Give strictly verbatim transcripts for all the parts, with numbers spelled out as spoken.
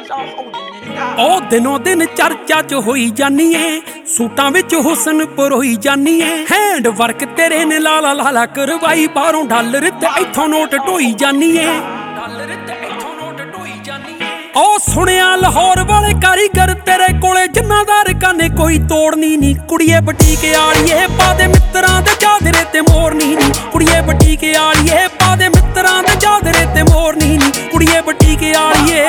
ਉਹ ਦਿਨੋਂ ਦਿਨ ਚਰਚਾ ਚ ਹੋਈ ਜਾਨੀ ਏ, ਸੂਟਾਂ ਵਿੱਚ ਹੁਸਨ ਪਰੋਈ ਜਾਨੀ ਏ। ਹੈਂਡ ਵਰਕ ਤੇਰੇ ਨੇ ਲਾਲਾ ਲਾਲਾ ਕਰਵਾਈ, ਬਾਹਰੋਂ ਡਾਲਰ ਤੇ ਇੱਥੋਂ ਨੋਟ ਢੋਈ ਜਾਨੀ ਏ। ਉਹ ਸੁਣਿਆ ਲਾਹੌਰ ਵਾਲੇ ਕਾਰੀਗਰ ਤੇਰੇ ਕੋਲੇ, ਜਿੰਨਾ ਦਾ ਰਕਾਨੇ ਕੋਈ ਤੋੜਨੀ ਨੀ। ਕੁੜੀਏ ਬਟੀਕ ਆਲੀਏ ਪਾ ਦੇ ਮਿੱਤਰਾਂ ਦੇ ਚਾਦਰੇ ਤੇ ਮੋਰਨੀ ਨੀ। ਕੁੜੀਏ ਬਟੀਕ ਆਲੀਏ ਪਾ ਦੇ ਮਿੱਤਰਾਂ ਦੇ ਚਾਦਰੇ ਤੇ ਮੋਰਨੀ ਨੀ। ਕੁੜੀਏ ਬਟੀਕ ਆਲੀਏ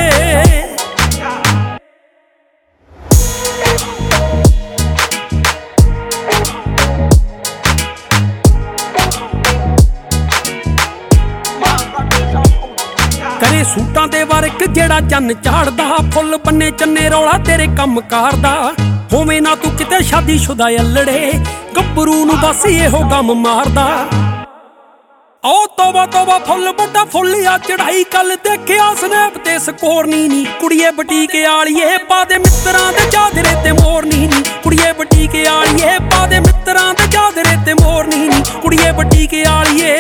ਕਰੇ ਸੂਟਾਂ ਦੇ ਵਰਕ ਜਿਹੜਾ ਚੰਨ ਝਾੜਦਾ, ਫੁੱਲ ਬੰਨੇ ਚੰਨੇ ਰੌਲਾ ਤੇਰੇ ਕੰਮ ਕਾਰ ਦਾ। ਹੋਵੇਂ ਨਾ ਤੂੰ ਕਿਤੇ ਸ਼ਾਦੀशुदा ਅਲੜੇ, ਗੱਭਰੂ ਨੂੰ ਬਸ ਇਹੋ ਗਮ ਮਾਰਦਾ। ਉਹ ਤੋਬਾ ਤੋਬਾ ਫੁੱਲ ਵੱਡਾ ਫੁੱਲ ਆ ਚੜਾਈ, ਕੱਲ ਦੇਖਿਆ ਸਨੈਪ ਤੇ ਸਕੋਰਨੀ ਨੀ। ਕੁੜੀਏ ਬਟੀਕ ਆਲੀਏ ਪਾ ਦੇ ਮਿੱਤਰਾਂ ਦੇ ਚਾਦਰੇ ਤੇ ਮੋਰਨੀ ਨੀ। ਕੁੜੀਏ ਬਟੀਕ ਆਲੀਏ ਪਾ ਦੇ ਮਿੱਤਰਾਂ ਦੇ ਚਾਦਰੇ ਤੇ ਮੋਰਨੀ ਨੀ। ਕੁੜੀਏ ਬਟੀਕ ਆਲੀਏ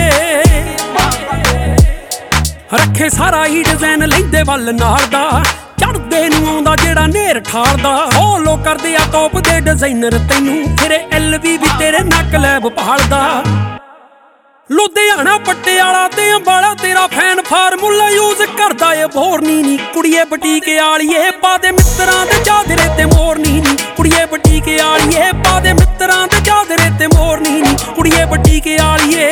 ਰੱਖੇ ਸਾਰਾ ਹੀ ਡਿਜ਼ਾਈਨ ਲੈਂਦੇ ਵੱਲ ਨਾਲ ਦਾ, ਚੜਦੇ ਨੂੰ ਆਉਂਦਾ ਜਿਹੜਾ ਨੇਰ ਠਾਰਦਾ। ਫੋਲੋ ਕਰਦੇ ਆ ਟੌਪ ਦੇ ਡਿਜ਼ਾਈਨਰ ਤੈਨੂੰ, ਫਿਰੇ ਐਲ ਵੀ ਵੀ ਤੇਰੇ ਨੱਕ ਲੈਬ ਭਾਲਦਾ। ਲੁਧਿਆਣਾ ਪਟਿਆਲਾ ਤੇ ਅੰਬਾਲਾ ਤੇਰਾ ਫੈਨ ਫਾਰਮੂਲਾ ਯੂਜ਼ ਕਰਦਾ ਏ ਬੋਰਨੀ ਨੀ। ਕੁੜੀਏ ਬਟੀਕ ਆਲੀਏ ਪਾ ਦੇ ਮਿੱਤਰਾਂ ਦੇ ਚਾਦਰੇ ਤੇ ਮੋਰਨੀ ਨੀ। ਕੁੜੀਏ ਬਟੀਕ ਆਲੀਏ ਪਾ ਦੇ ਮਿੱਤਰਾਂ ਦੇ ਚਾਦਰੇ ਤੇ ਮੋਰਨੀ ਨੀ। ਕੁੜੀਏ ਬਟੀਕ ਆਲੀਏ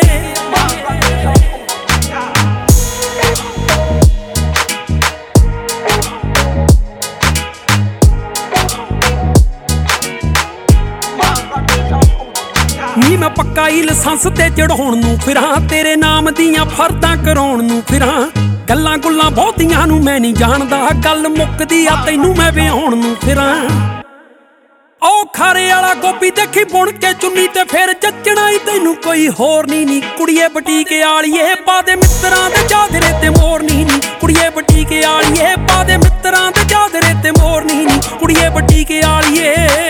ਨੀ ਮੈਂ ਪੱਕਾ ਹੀ ਲਾਇਸੈਂਸ ਤੇ ਚੜਾਉਣ ਨੂੰ ਫਿਰਾਂ, ਤੇਰੇ ਨਾਮ ਦੀਆਂ ਫਰਦਾਂ ਕਰਾਉਣ ਨੂੰ ਫਿਰਾਂ। ਗੱਲਾਂ ਗੁੱਲਾਂ ਬਹੁਤੀਆਂ ਨੂੰ ਮੈਂ ਨਹੀਂ ਜਾਣਦਾ, ਗੱਲ ਮੁੱਕਦੀ ਆ ਤੈਨੂੰ ਮੈਂ ਵਿਆਹੁਣ ਨੂੰ ਫਿਰਾਂ। ਉਹ ਖਾਰੇ ਵਾਲਾ ਗੋਭੀ ਦੇਖੀ ਬੁਣ ਕੇ ਚੁੰਨੀ ਤੇ ਫਿਰ ਜੱਜਣਾ ਹੀ ਤੈਨੂੰ ਕੋਈ ਹੋਰ ਨੀ ਨੀ। ਕੁੜੀਏ ਬਟੀਕ ਆਲੀਏ ਪਾ ਦੇ ਮਿੱਤਰਾਂ ਦੇ ਚਾਦਰੇ ਤੇ ਮੋਰਨੀ ਨੀ। ਕੁੜੀਏ ਬਟੀਕ ਆਲੀਏ ਪਾ ਦੇ ਮਿੱਤਰਾਂ ਦੇ ਚਾਦਰੇ ਤੇ ਮੋਰਨੀ ਨੀ। ਕੁੜੀਏ ਬਟੀਕ ਆਲੀਏ